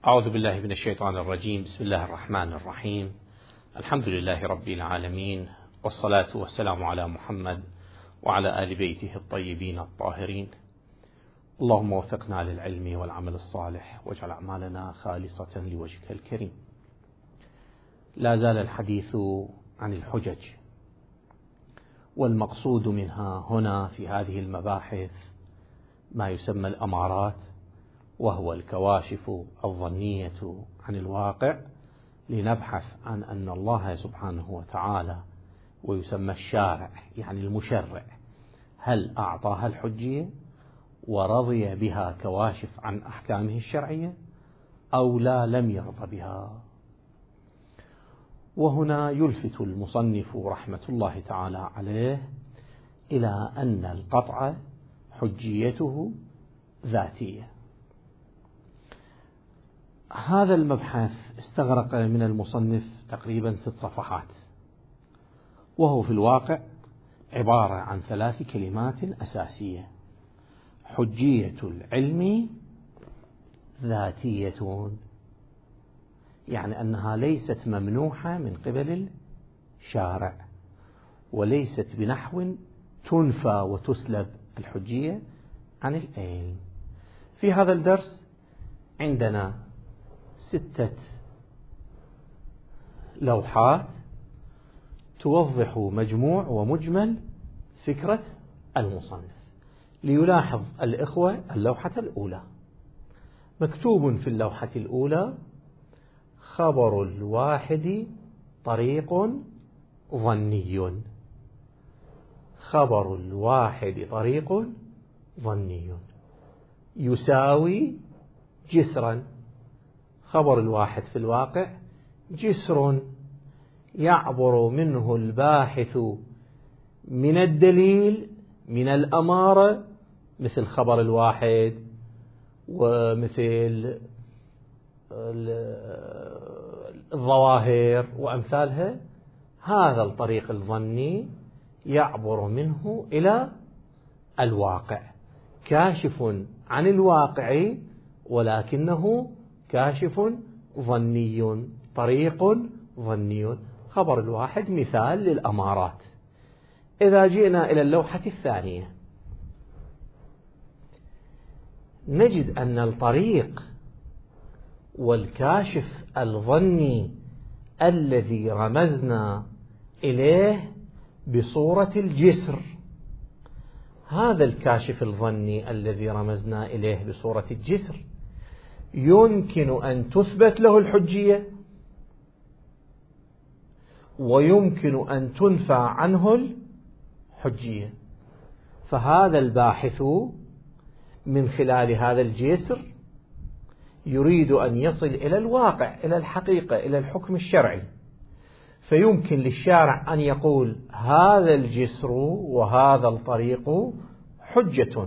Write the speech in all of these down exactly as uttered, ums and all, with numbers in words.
أعوذ بالله من الشيطان الرجيم. بسم الله الرحمن الرحيم. الحمد لله رب العالمين، والصلاة والسلام على محمد وعلى آل بيته الطيبين الطاهرين. اللهم وفقنا للعلم والعمل الصالح، واجعل أعمالنا خالصة لوجهك الكريم. لا زال الحديث عن الحجج، والمقصود منها هنا في هذه المباحث ما يسمى الأمارات، وهو الكواشف الظنية عن الواقع، لنبحث عن أن الله سبحانه وتعالى ويسمى الشارع يعني المشرع هل أعطاها الحجية ورضي بها كواشف عن أحكامه الشرعية أو لا لم يرضى بها. وهنا يلفت المصنف رحمة الله تعالى عليه إلى أن القطع حجيته ذاتية. هذا المبحث استغرق من المصنف تقريبا ست صفحات، وهو في الواقع عبارة عن ثلاث كلمات أساسية: حجية العلم ذاتية، يعني أنها ليست ممنوحة من قبل الشارع، وليست بنحو تنفى وتسلب الحجية عن العلم. في هذا الدرس عندنا ستة لوحات توضح مجموع ومجمل فكرة المصنف. ليلاحظ الإخوة اللوحة الأولى، مكتوب في اللوحة الأولى: خبر الواحد طريق ظني. خبر الواحد طريق ظني يساوي جسرا. خبر الواحد في الواقع جسر يعبر منه الباحث من الدليل من الأمارة، مثل خبر الواحد ومثل الظواهر وأمثالها. هذا الطريق الظني يعبر منه إلى الواقع، كاشف عن الواقع ولكنه كاشف ظني، طريق ظني. خبر الواحد مثال للأمارات. إذا جئنا إلى اللوحة الثانية نجد أن الطريق والكاشف الظني الذي رمزنا إليه بصورة الجسر، هذا الكاشف الظني الذي رمزنا إليه بصورة الجسر يمكن أن تثبت له الحجية، ويمكن أن تنفى عنه الحجية. فهذا الباحث من خلال هذا الجسر يريد أن يصل إلى الواقع، إلى الحقيقة، إلى الحكم الشرعي. فيمكن للشارع أن يقول هذا الجسر وهذا الطريق حجة،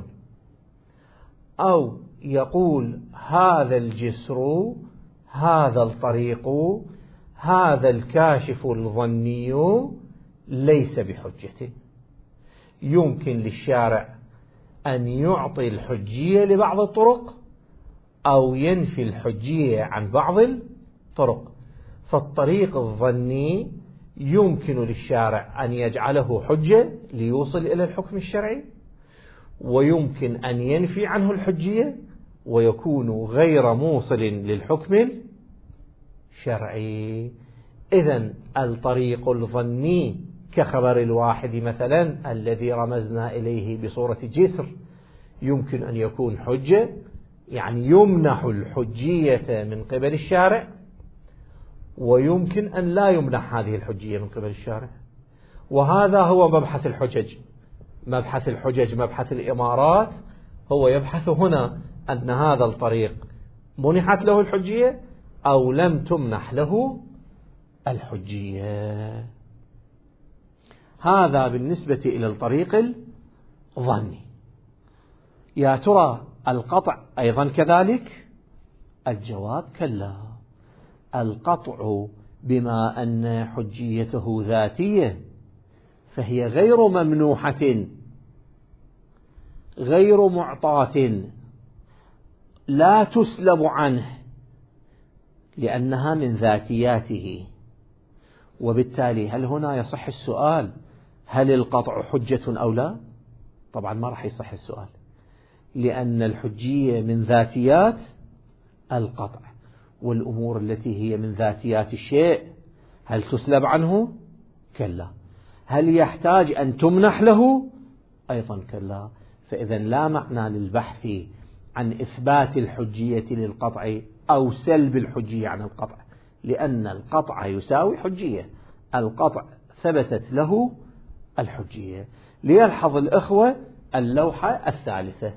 أو يقول هذا الجسر هذا الطريق هذا الكاشف الظني ليس بحجة. يمكن للشارع أن يعطي الحجية لبعض الطرق أو ينفي الحجية عن بعض الطرق. فالطريق الظني يمكن للشارع أن يجعله حجة ليوصل إلى الحكم الشرعي، ويمكن أن ينفي عنه الحجية ويكون غير موصل للحكم الشرعي. إذن الطريق الظني كخبر الواحد مثلا الذي رمزنا إليه بصورة جسر يمكن أن يكون حجة، يعني يمنح الحجية من قبل الشارع، ويمكن أن لا يمنح هذه الحجية من قبل الشارع. وهذا هو مبحث الحجج. مبحث الحجج، مبحث الإمارات، هو يبحث هنا أن هذا الطريق منحت له الحجية أو لم تمنح له الحجية. هذا بالنسبة إلى الطريق الظني. يا ترى القطع أيضا كذلك؟ الجواب كلا. القطع بما أن حجيته ذاتية فهي غير ممنوحة غير معطاة لا تسلب عنه، لأنها من ذاتياته. وبالتالي هل هنا يصح السؤال هل القطع حجة أو لا؟ طبعا ما راح يصح السؤال، لأن الحجية من ذاتيات القطع، والأمور التي هي من ذاتيات الشيء هل تسلب عنه؟ كلا. هل يحتاج أن تمنح له؟ أيضا كلا. فإذا لا معنى للبحث عن إثبات الحجية للقطع أو سلب الحجية عن القطع، لأن القطع يساوي حجية، القطع ثبتت له الحجية. ليلحظ الإخوة اللوحة الثالثة.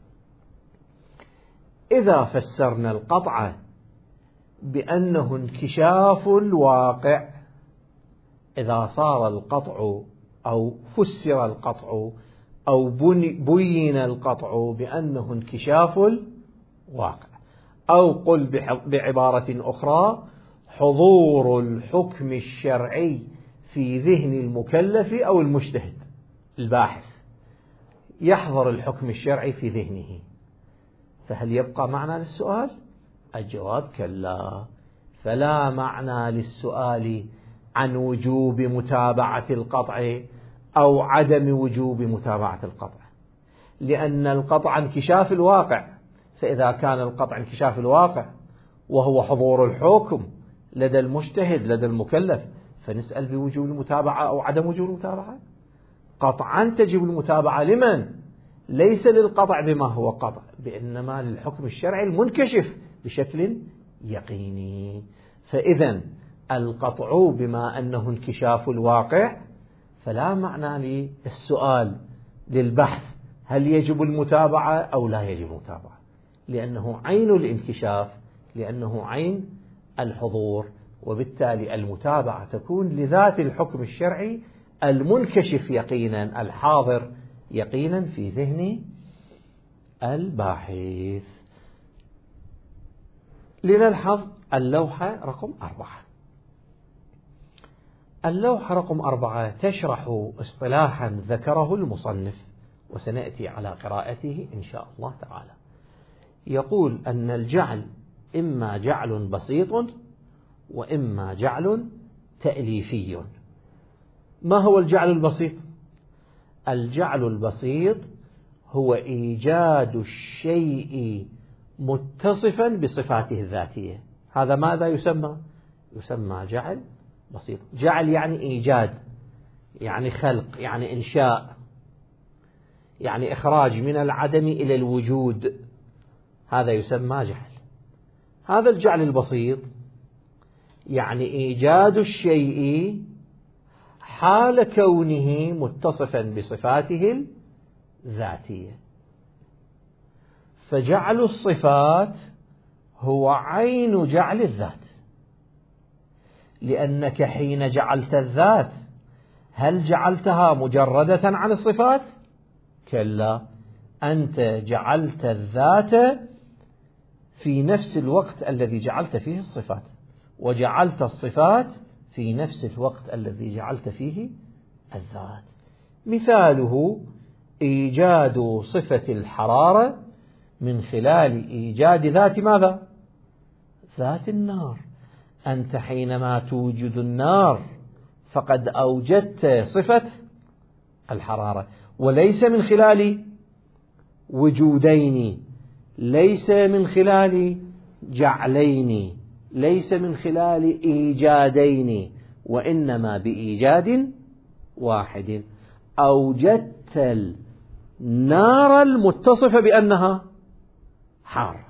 إذا فسرنا القطع بأنه انكشاف الواقع، إذا صار القطع أو فسر القطع أو بين القطع بأنه انكشاف الواقع، أو قل بعبارة أخرى حضور الحكم الشرعي في ذهن المكلف أو المجتهد الباحث، يحضر الحكم الشرعي في ذهنه، فهل يبقى معنى للسؤال؟ الجواب كلا. فلا معنى للسؤال عن وجوب متابعة القطع أو عدم وجوب متابعة القطع، لأن القطع انكشاف الواقع، فإذا كان القطع انكشاف الواقع وهو حضور الحكم لدى المجتهد لدى المكلف، فنسأل بوجوب المتابعة أو عدم وجوب المتابعة. قطعا تجب المتابعة لمن؟ ليس للقطع بما هو قطع، بإنما للحكم الشرعي المنكشف بشكل يقيني. فإذا القطع بما أنه انكشاف الواقع فلا معنى للسؤال للبحث هل يجب المتابعة أو لا يجب المتابعة، لأنه عين الانكشاف، لأنه عين الحضور، وبالتالي المتابعة تكون لذات الحكم الشرعي المنكشف يقينا الحاضر يقينا في ذهن الباحث. لنلحظ اللوحة رقم أربعة. اللوحة رقم أربعة تشرح اصطلاحا ذكره المصنف وسنأتي على قراءته إن شاء الله تعالى. يقول أن الجعل إما جعل بسيط وإما جعل تأليفي. ما هو الجعل البسيط؟ الجعل البسيط هو إيجاد الشيء متصفا بصفاته الذاتية. هذا ماذا يسمى؟ يسمى جعل بسيط. جعل يعني إيجاد، يعني خلق، يعني إنشاء، يعني إخراج من العدم إلى الوجود، هذا يسمى جعل. هذا الجعل البسيط يعني إيجاد الشيء حال كونه متصفا بصفاته الذاتية. فجعل الصفات هو عين جعل الذات، لأنك حين جعلت الذات هل جعلتها مجردة عن الصفات؟ كلا، أنت جعلت الذات في نفس الوقت الذي جعلت فيه الصفات، وجعلت الصفات في نفس الوقت الذي جعلت فيه الذات. مثاله إيجاد صفة الحرارة من خلال إيجاد ذات ماذا؟ ذات النار. أنت حينما توجد النار فقد أوجدت صفة الحرارة، وليس من خلال وجودين، ليس من خلال جعلين، ليس من خلال إيجادين، وإنما بإيجاد واحد أوجدت النار المتصفة بأنها حار.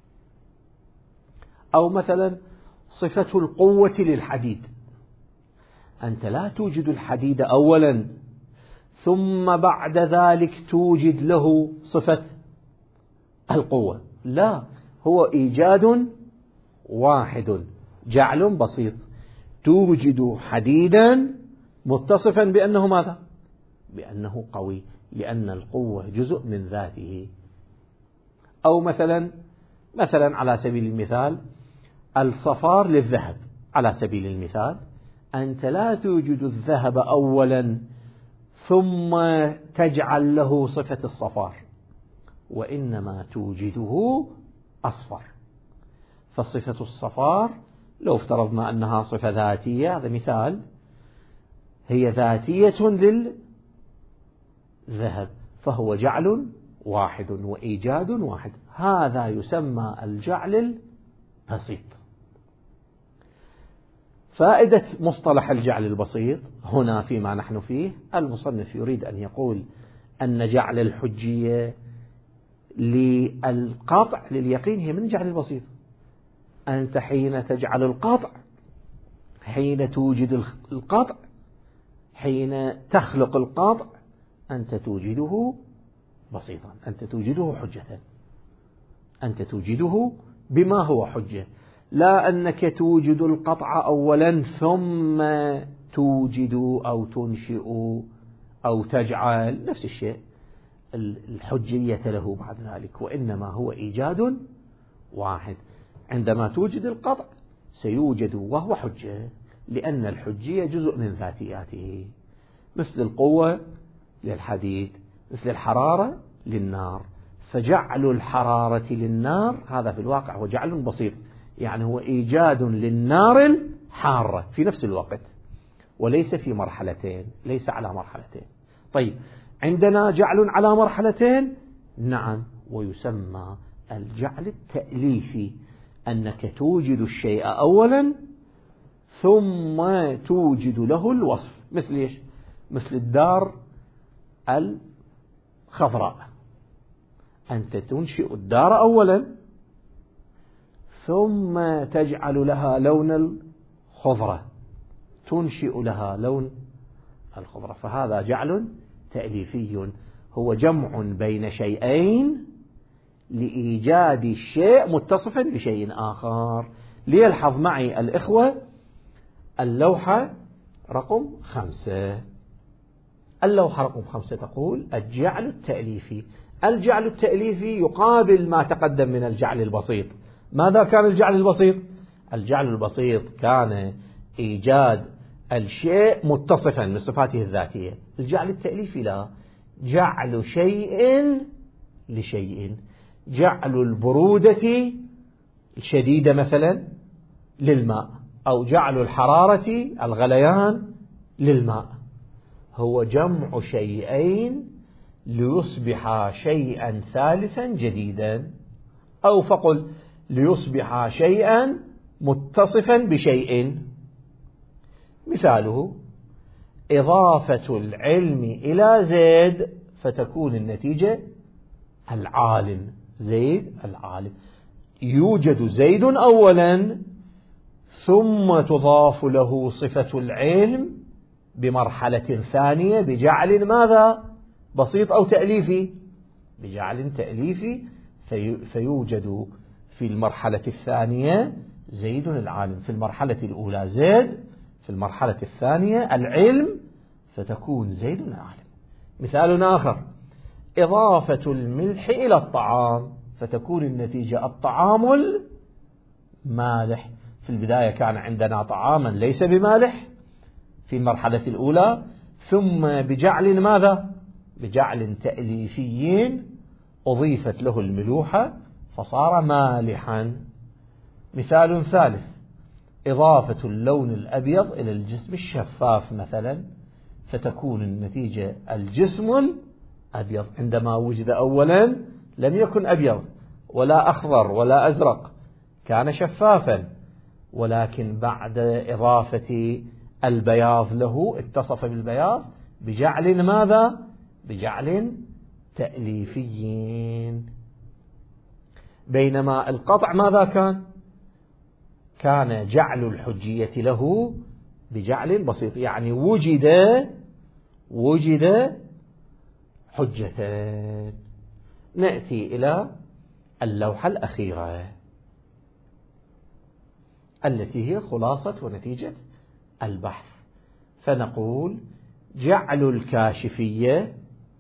أو مثلا صفة القوة للحديد، أنت لا توجد الحديد أولا ثم بعد ذلك توجد له صفة القوة، لا، هو إيجاد واحد، جعل بسيط، توجد حديدا متصفا بأنه ماذا؟ بأنه قوي، لأن القوة جزء من ذاته. أو مثلا مثلا على سبيل المثال الصفار للذهب، على سبيل المثال أنت لا توجد الذهب أولا ثم تجعل له صفة الصفار، وإنما توجده أصفر، فصفة الصفار لو افترضنا أنها صفة ذاتية، هذا مثال، هي ذاتية للذهب، فهو جعل واحد وإيجاد واحد، هذا يسمى الجعل البسيط. فائدة مصطلح الجعل البسيط هنا فيما نحن فيه، المصنف يريد أن يقول أن جعل الحجية للقاطع لليقين هي من جعل البسيط. أنت حين تجعل القاطع، حين توجد القاطع، حين تخلق القاطع، أنت توجده بسيطا، أنت توجده حجة، أنت توجده بما هو حجة، لا أنك توجد القطع أولا ثم توجد أو تنشئ أو تجعل، نفس الشيء الحجية له بعد ذلك، وإنما هو إيجاد واحد. عندما توجد القطع سيوجد وهو حجة، لأن الحجية جزء من ذاتياته، مثل القوة للحديد، مثل الحرارة للنار، فجعل الحرارة للنار هذا في الواقع هو جعل بسيط، يعني هو إيجاد للنار الحارة في نفس الوقت، وليس في مرحلتين، ليس على مرحلتين. طيب عندنا جعل على مرحلتين، نعم، ويسمى الجعل التأليفي، أنك توجد الشيء أولا ثم توجد له الوصف، مثل إيش؟ مثل الدار الخضراء، أنت تنشئ الدار أولا ثم تجعل لها لون الخضرة، تنشئ لها لون الخضرة، فهذا جعل تأليفي، هو جمع بين شيئين لإيجاد الشيء متصفا بشيء آخر. ليلحظ معي الإخوة اللوحة رقم خمسة، اللوحة رقم خمسة تقول الجعل التأليفي. الجعل التأليفي يقابل ما تقدم من الجعل البسيط. ماذا كان الجعل البسيط؟ الجعل البسيط كان إيجاد الشيء متصفا من صفاته الذاتية. الجعل التأليفي لا، جعل شيء لشيء، جعل البرودة الشديدة مثلا للماء، أو جعل الحرارة الغليان للماء، هو جمع شيئين ليصبح شيئا ثالثا جديدا، أو فقل ليصبح شيئا متصفا بشيء. مثاله إضافة العلم إلى زيد فتكون النتيجة العالم، زيد العالم، يوجد زيد أولا ثم تضاف له صفة العلم بمرحلة ثانية بجعل ماذا؟ بسيط أو تأليفي؟ بجعل تأليفي، في فيوجد في المرحلة الثانية زيد العالم، في المرحلة الأولى زيد، في المرحلة الثانية العلم، فتكون زيد العالم. مثال آخر إضافة الملح إلى الطعام فتكون النتيجة الطعام المالح. في البداية كان عندنا طعاما ليس بمالح في المرحلة الأولى، ثم بجعل ماذا؟ بجعل تأليفي أضيفت له الملوحة فصار مالحا. مثال ثالث إضافة اللون الأبيض إلى الجسم الشفاف مثلا، فتكون النتيجة الجسم الأبيض. عندما وجد أولا لم يكن أبيض ولا أخضر ولا أزرق، كان شفافا، ولكن بعد إضافة البياض له اتصف بالبياض بجعل ماذا؟ بجعل تأليفي. بينما القطع ماذا كان؟ كان جعل الحجية له بجعل بسيط، يعني وجد وجد حجتان. نأتي إلى اللوحة الأخيرة التي هي خلاصة ونتيجة البحث، فنقول جعل الكاشفية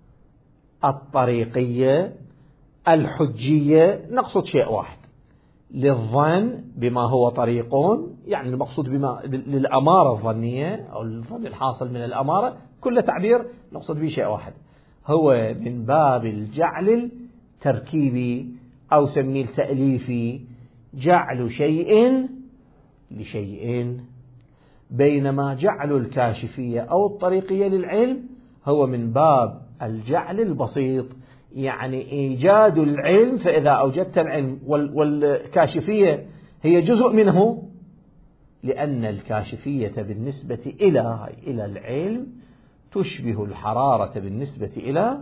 الطريقية الحجية، نقصد شيء واحد للظن بما هو طريق، يعني المقصود بما للأمارة الظنية أو الظن الحاصل من الأمارة، كل تعبير نقصد به شيء واحد، هو من باب الجعل التركيبي أو سميه التأليفي، جعل شيء لشيئين، بينما جعل الكاشفية أو الطريقية للعلم هو من باب الجعل البسيط، يعني إيجاد العلم، فإذا أوجدت العلم والكاشفية هي جزء منه، لأن الكاشفية بالنسبة إلى إلى العلم تشبه الحرارة بالنسبة إلى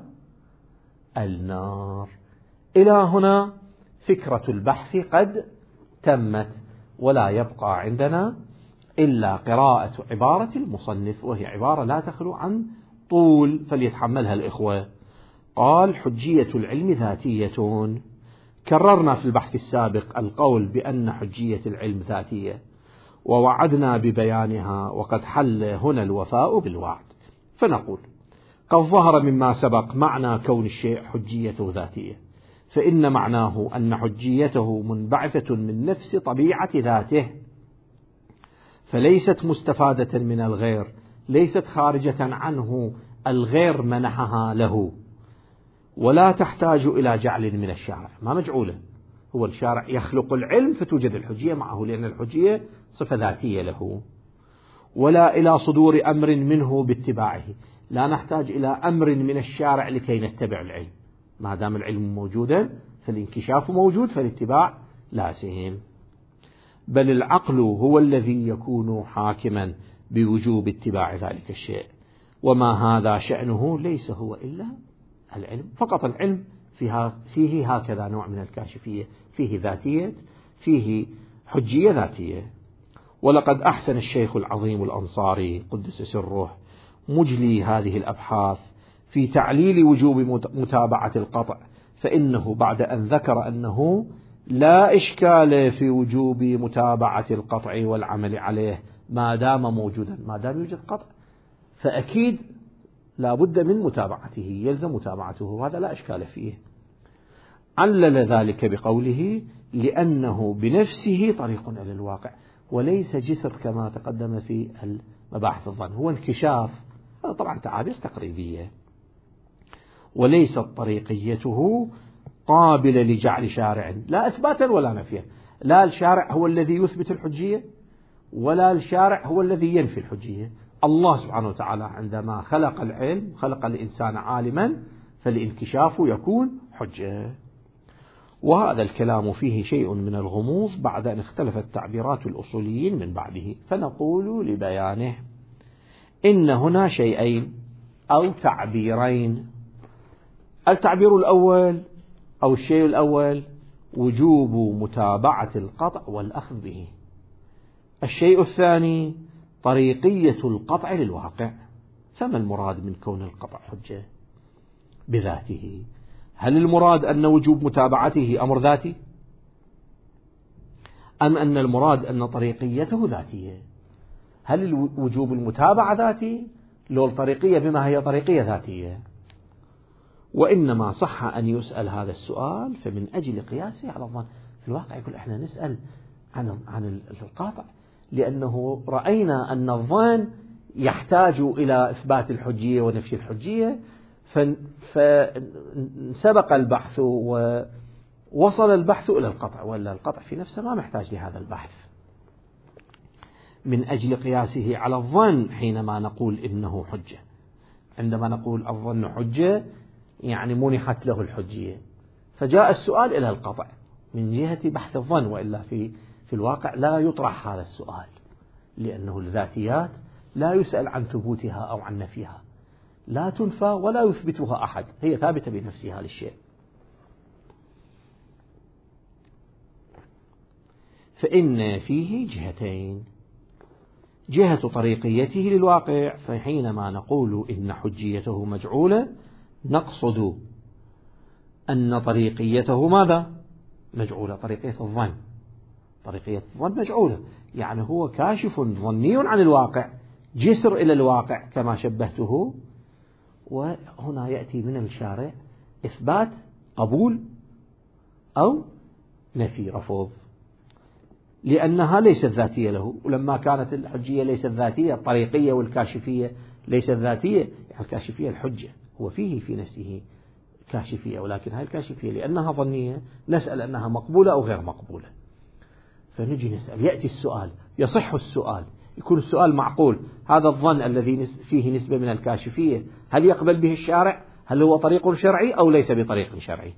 النار. إلى هنا فكرة البحث قد تمت، ولا يبقى عندنا إلا قراءة عبارة المصنف، وهي عبارة لا تخلو عن طول فليتحملها الإخوة. قال: حجية العلم ذاتية. كررنا في البحث السابق القول بأن حجية العلم ذاتية، ووعدنا ببيانها، وقد حل هنا الوفاء بالوعد. فنقول: قد ظهر مما سبق معنى كون الشيء حجيته ذاتية، فإن معناه أن حجيته منبعثة من نفس طبيعة ذاته، فليست مستفادة من الغير، ليست خارجة عنه الغير منحها له، ولا تحتاج إلى جعل من الشارع. ما مجعولة، هو الشارع يخلق العلم فتوجد الحجية معه، لأن الحجية صفة ذاتية له. ولا إلى صدور أمر منه باتباعه، لا نحتاج إلى أمر من الشارع لكي نتبع العلم، ما دام العلم موجودا فالانكشاف موجود، فالاتباع لازم. بل العقل هو الذي يكون حاكما بوجوب اتباع ذلك الشيء، وما هذا شأنه ليس هو إلا العلم فقط. العلم فيها فيه هكذا نوع من الكاشفية، فيه ذاتية، فيه حجية ذاتية. ولقد أحسن الشيخ العظيم الأنصاري قدس سره مجلي هذه الأبحاث في تعليل وجوب متابعة القطع، فإنه بعد أن ذكر أنه لا إشكال في وجوب متابعة القطع والعمل عليه ما دام موجودا، ما دام يوجد قطع فأكيد لا بد من متابعته، يلزم متابعته، وهذا لا إشكال فيه. علل ذلك بقوله: لأنه بنفسه طريق إلى الواقع، وليس جسر كما تقدم في المباحث الظن، هو انكشاف، هذا طبعا تعابير تقريبية. وليست طريقيته قابلة لجعل شارع، لا إثباتا ولا نفيا، لا الشارع هو الذي يثبت الحجية ولا الشارع هو الذي ينفي الحجية. الله سبحانه وتعالى عندما خلق العلم خلق الإنسان عالما، فالانكشاف يكون حجة. وهذا الكلام فيه شيء من الغموض بعد أن اختلفت تعبيرات الأصوليين من بعده، فنقول لبيانه: إن هنا شيئين أو تعبيرين. التعبير الأول أو الشيء الأول وجوب متابعة القطع والأخذ به. الشيء الثاني طريقية القطع للواقع. فما المراد من كون القطع حجة بذاته؟ هل المراد أن وجوب متابعته أمر ذاتي، أم أن المراد أن طريقيته ذاتية؟ هل وجوب المتابعة ذاتي لو الطريقية بما هي طريقية ذاتية؟ وإنما صح أن يسأل هذا السؤال فمن أجل قياسه على الظن. في الواقع يقول إحنا نسأل عن عن القاطع لأنه رأينا أن الظن يحتاج إلى إثبات الحجية ونفي الحجية، فسبق البحث ووصل البحث إلى القطع، ولا القطع في نفسه ما محتاج لهذا البحث. من أجل قياسه على الظن حينما نقول إنه حجة، عندما نقول الظن حجة يعني منحت له الحجية، فجاء السؤال إلى القطع من جهة بحث الظن، وإلا في في الواقع لا يطرح هذا السؤال، لأنه الذاتيات لا يسأل عن ثبوتها أو عن نفيها، لا تنفى ولا يثبتها أحد، هي ثابتة بنفسها للشيء. فإن فيه جهتين: جهة طريقيته للواقع، فحينما نقول إن حجيته مجعولة نقصد أن طريقيته ماذا؟ مجعولة. طريقية الظن طريقية الظن مجعولة، يعني هو كاشف ظني عن الواقع، جسر إلى الواقع كما شبهته. وهنا يأتي من الشارع إثبات قبول أو نفي رفض، لأنها ليست ذاتية له. ولما كانت الحجية ليست ذاتية، الطريقية والكاشفية ليست ذاتية، يعني الكاشفية الحجة هو فيه في نفسه كاشفية، ولكن هذه الكاشفية لأنها ظنية نسأل أنها مقبولة أو غير مقبولة. فنجي نسأل، يأتي السؤال، يصح السؤال، يكون السؤال معقول، هذا الظن الذي فيه نسبة من الكاشفية هل يقبل به الشارع؟ هل هو طريق شرعي أو ليس بطريق شرعي؟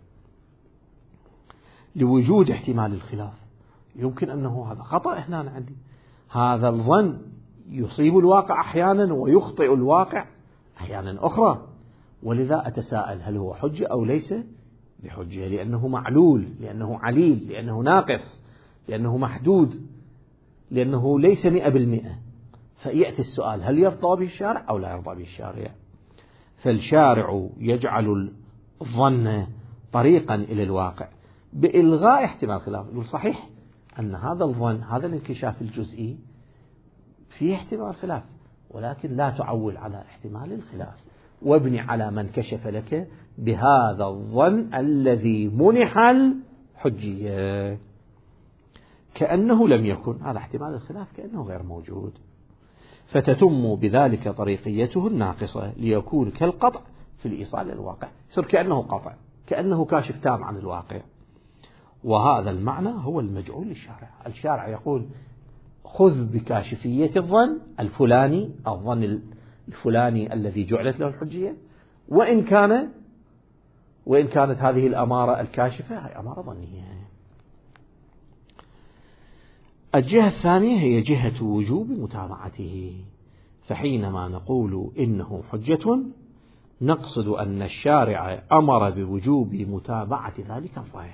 لوجود احتمال الخلاف، يمكن أنه هذا خطأ هنا عندي، هذا الظن يصيب الواقع أحيانا ويخطئ الواقع أحيانا أخرى، ولذا أتساءل هل هو حجة أو ليس بحجة، لأنه معلول، لأنه عليل، لأنه ناقص، لأنه محدود، لأنه ليس مئة بالمئة. فيأتي السؤال هل يرضى به الشارع أو لا يرضى به الشارع؟ فالشارع يجعل الظن طريقا إلى الواقع بإلغاء احتمال الخلاف. يقول صحيح أن هذا الظن، هذا الانكشاف الجزئي فيه احتمال خلاف، ولكن لا تعول على احتمال الخلاف، وابني على من كشف لك بهذا الظن الذي منح الحجية كأنه لم يكن، هذا احتمال الخلاف كأنه غير موجود، فتتم بذلك طريقيته الناقصة ليكون كالقطع في الإيصال للواقع، يصير كأنه قطع، كأنه كاشف تام عن الواقع. وهذا المعنى هو المجعول للشارع. الشارع يقول خذ بكاشفية الظن الفلاني، الظن الفلاني الذي جعلت له الحجية، وإن كان وإن كانت هذه الأمارة الكاشفة هي أمارة ظنية. الجهة الثانية هي جهة وجوب متابعته، فحينما نقول إنه حجة نقصد أن الشارع أمر بوجوب متابعة ذلك الظن،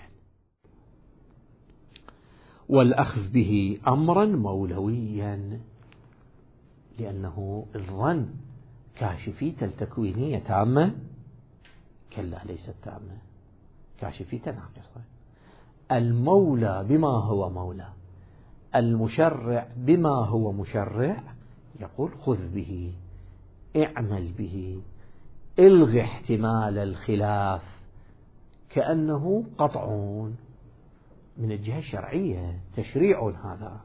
والأخذ به أمرا مولويا، لأنه الظن كاشفية التكوينية تامة؟ كلا ليست تامة، كاشفية ناقصة. المولى بما هو مولى، المشرع بما هو مشرع، يقول خذ به، اعمل به، الغي احتمال الخلاف، كأنه قطع من الجهة الشرعية، تشريع هذا.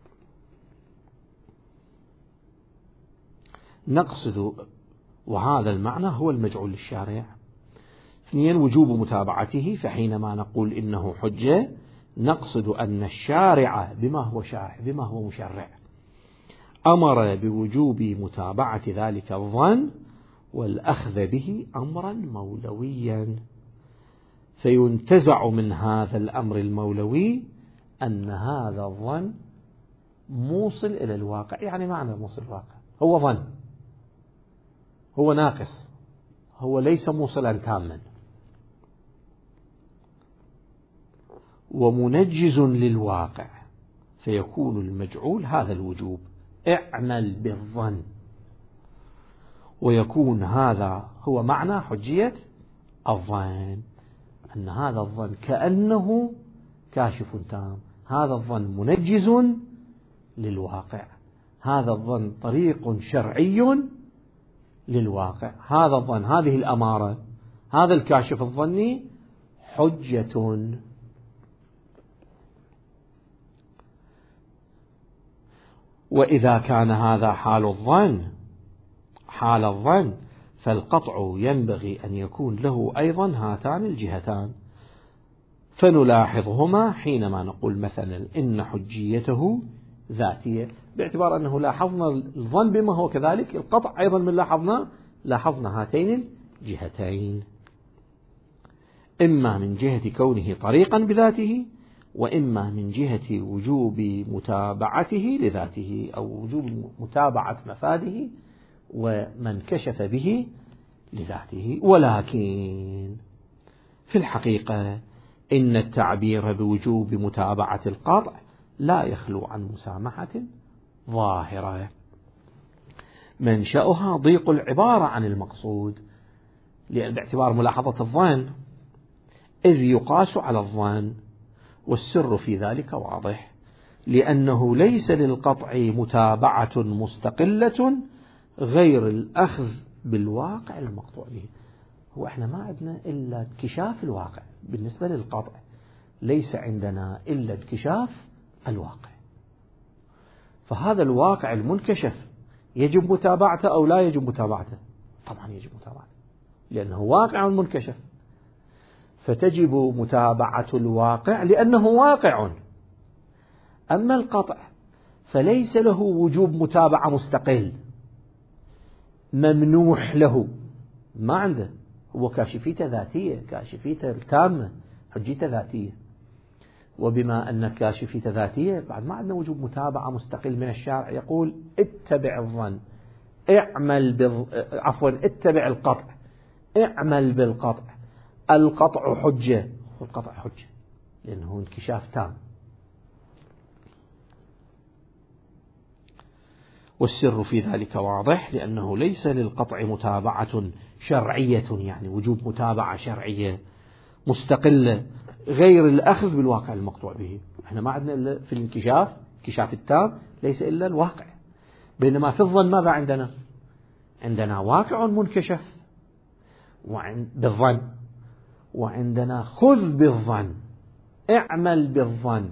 نقصد، وهذا المعنى هو المجعول للشارع. اثنين، وجوب متابعته، فحينما نقول إنه حجة نقصد أن الشارع بما هو شارع بما هو مشرع أمر بوجوب متابعة ذلك الظن والأخذ به أمرا مولويا، فينتزع من هذا الأمر المولوي أن هذا الظن موصل إلى الواقع. يعني معنى موصل الواقع، هو ظن، هو ناقص، هو ليس موصلا تاما، ومنجز للواقع، فيكون المجعول هذا الوجوب، اعمل بالظن، ويكون هذا هو معنى حجية الظن، أن هذا الظن كأنه كاشف تام، هذا الظن منجز للواقع، هذا الظن طريق شرعي للواقع، هذا الظن، هذه الأمارة، هذا الكاشف الظني حجة. وإذا كان هذا حال الظن حال الظن فالقطع ينبغي أن يكون له أيضا هاتان الجهتان، فنلاحظهما حينما نقول مثلا إن حجيته ذاتية، باعتبار أنه لاحظنا الظن بما هو كذلك، القطع أيضا من لاحظنا لاحظنا هاتين الجهتين، إما من جهة كونه طريقا بذاته، وإما من جهة وجوب متابعته لذاته، أو وجوب متابعة مفاده ومن كشف به لذاته. ولكن في الحقيقة إن التعبير بوجوب متابعة القطع لا يخلو عن مسامحة ظاهرة منشأها ضيق العبارة عن المقصود، لأن باعتبار ملاحظة الظن إذ يقاس على الظن، والسر في ذلك واضح، لأنه ليس للقطع متابعة مستقلة غير الأخذ بالواقع المقطوع به. هو احنا ما عندنا إلا انكشاف الواقع، بالنسبة للقطع ليس عندنا إلا انكشاف الواقع، فهذا الواقع المنكشف يجب متابعته أو لا يجب متابعته؟ طبعا يجب متابعته، لأنه واقع منكشف، فتجب متابعة الواقع لأنه واقع. أما القطع فليس له وجوب متابعة مستقل ممنوح له، ما عنده، هو كاشفيته ذاتية، كاشفيته التامة، حجيته ذاتية. وبما أن كاشفيته ذاتية بعد ما عندنا وجوب متابعة مستقل من الشارع، يقول اتبع الظن، اعمل بال... عفوا اتبع القطع، اعمل بالقطع، القطع حجة، والقطع حجة لأنه انكشاف تام. والسر في ذلك واضح، لأنه ليس للقطع متابعة شرعية، يعني وجوب متابعة شرعية مستقلة غير الأخذ بالواقع المقطوع به. احنا ما عندنا إلا في الانكشاف، انكشاف التام ليس إلا الواقع. بينما في الظن ماذا عندنا؟ عندنا واقع منكشف بالظن، وعندنا خذ بالظن، اعمل بالظن،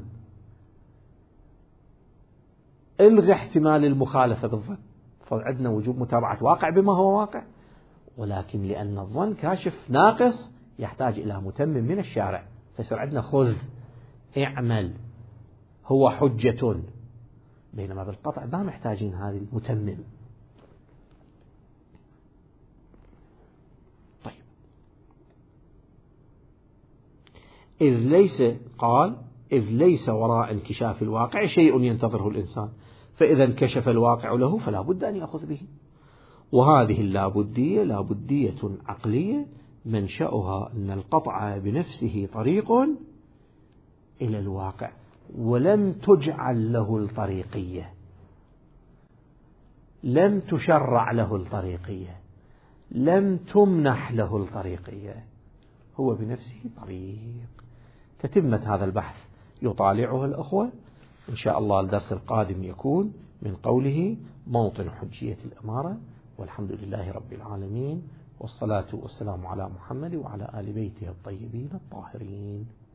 الغي احتمال المخالفة بالظن. فعندنا وجوب متابعة واقع بما هو واقع، ولكن لأن الظن كاشف ناقص يحتاج إلى متمم من الشارع، فيصير عندنا خذ، اعمل، هو حجة. بينما بالقطع ما محتاجين هذه المتمم. طيب، إذ ليس قال إذ ليس وراء انكشاف الواقع شيء ينتظره الإنسان، فإذا انكشف الواقع له فلا بد أن يأخذ به. وهذه اللابدية لابدية عقلية منشأها أن القطع بنفسه طريق إلى الواقع، ولم تجعل له الطريقية، لم تشرع له الطريقية، لم تمنح له الطريقية، هو بنفسه طريق. تتمة هذا البحث يطالعها الأخوة إن شاء الله. الدرس القادم يكون من قوله موطن حجية الأمارة. والحمد لله رب العالمين، والصلاة والسلام على محمد وعلى آل بيته الطيبين الطاهرين.